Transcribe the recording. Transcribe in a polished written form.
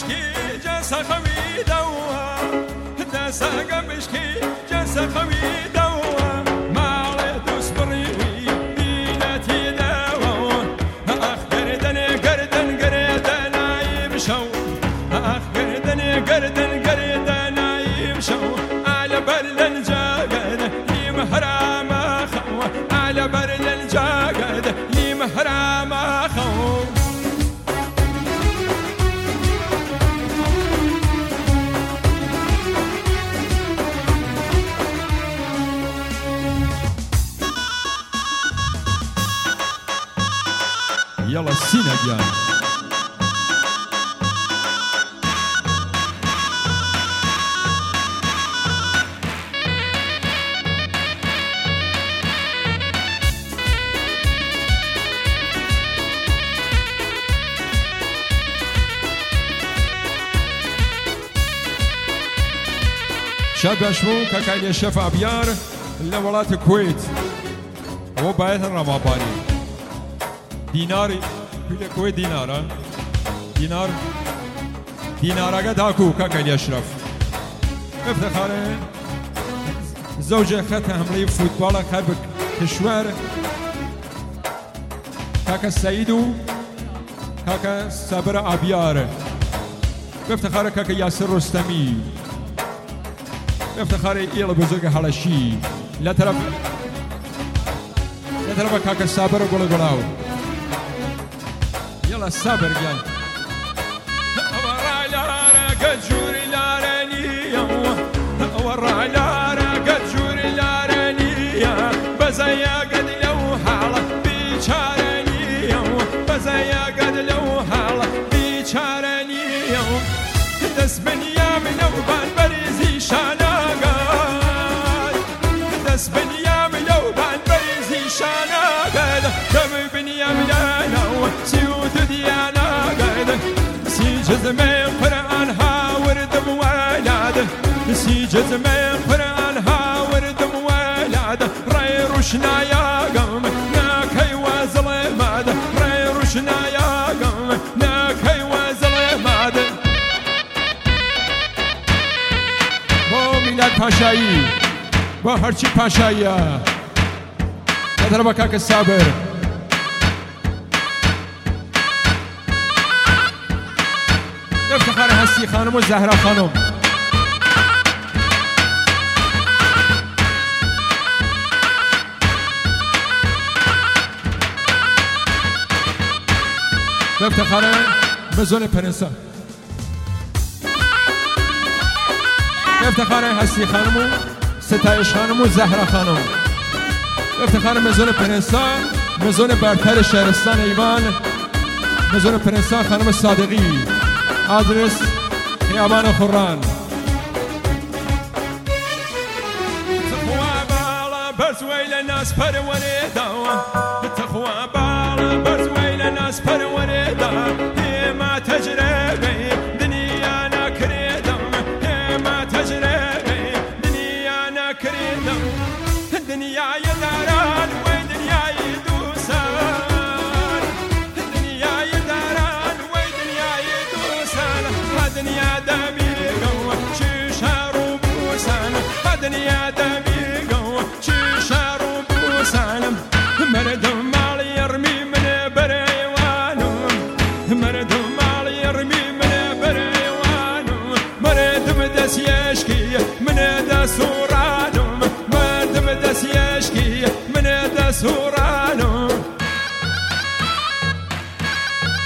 مشکی جنسا خوی دوا دسا مشکی جنسا خوی دوا مال دوست بریوی دینتی دوا اخ گردن عیب شو اخ گردن عیب شو على بر الجاقد يمهرام خو على بر الجاقد يمهرام خو يلا السينجان شاب بشمو كاكاين الشيف أبيار لولات الكويت هو بايت الرماباني ديناري في الكويت دينار قد هاكو كاكاين أشرف افتخارين زوجة خدها همري فوتبالا خربك كشوار كاكا السيدو كاكا صابر أبيار بافتخار كاكا ياسر رستمي افتخار إيلا بزرگ حلشي لا طرف كاكا صابر وقول قلاو يلا صابر قال ورا لارا قد جوري لارانية ورا لارا قد جوري لارانية بزايا قد لو حالة بيشارانية بزايا قد لو حالة بيشارانية دس بنيا من أوبان بريزي شانا دس بنيام لو بان بريزي شانا قد دم بنيام لانا سيوت ديانا قد سي جزمين قرآنها ورد موالاد سي جزمين قرآنها ورد موالاد راي روشنا يا قوم ناكي وظلماد راي روشنا يا قوم ناكي وظلماد بو ميلاد باشایی با هرچی پاشایی نداره با کاک صابر افتخار هستی خانم و زهرا خانم افتخار مزون پرنسا افتخار هستی خانم و ستایش خانم و زهرا خانم افتخار مزون پرنسا مزون برتر شهرستان ایوان مزون پرنسا خانم صادقی آدرس خیابان خوران تخوا بالا برزویل ناس پرونه دا تخوا بالا برزویل ناس پرونه دا ما تجربه دنیا نکردم ما تجربه دنیا نکردم دنیای داران و دنیای دوستان دنیای داران و دنیای دوستان دنیا دمیگو چشار و بوسان دنیا دمیگو چشار و بوسان مردم مال یرمی من برایوانم مردم